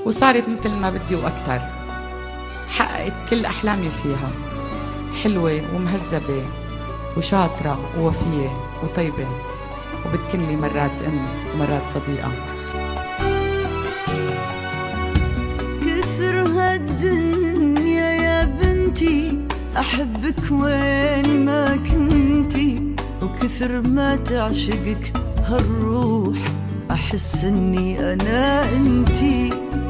وصارت مثل ما بدي وأكتر. حققت كل أحلامي فيها، حلوة ومهذبة وشاطرة ووفية وطيبة، وبتكون لي مرات أم ومرات صديقة. كثر هالدنيا يا بنتي أحبك وين ما كنتي، وكثر ما تعشقك هالروح أحس إني أنا أنتي.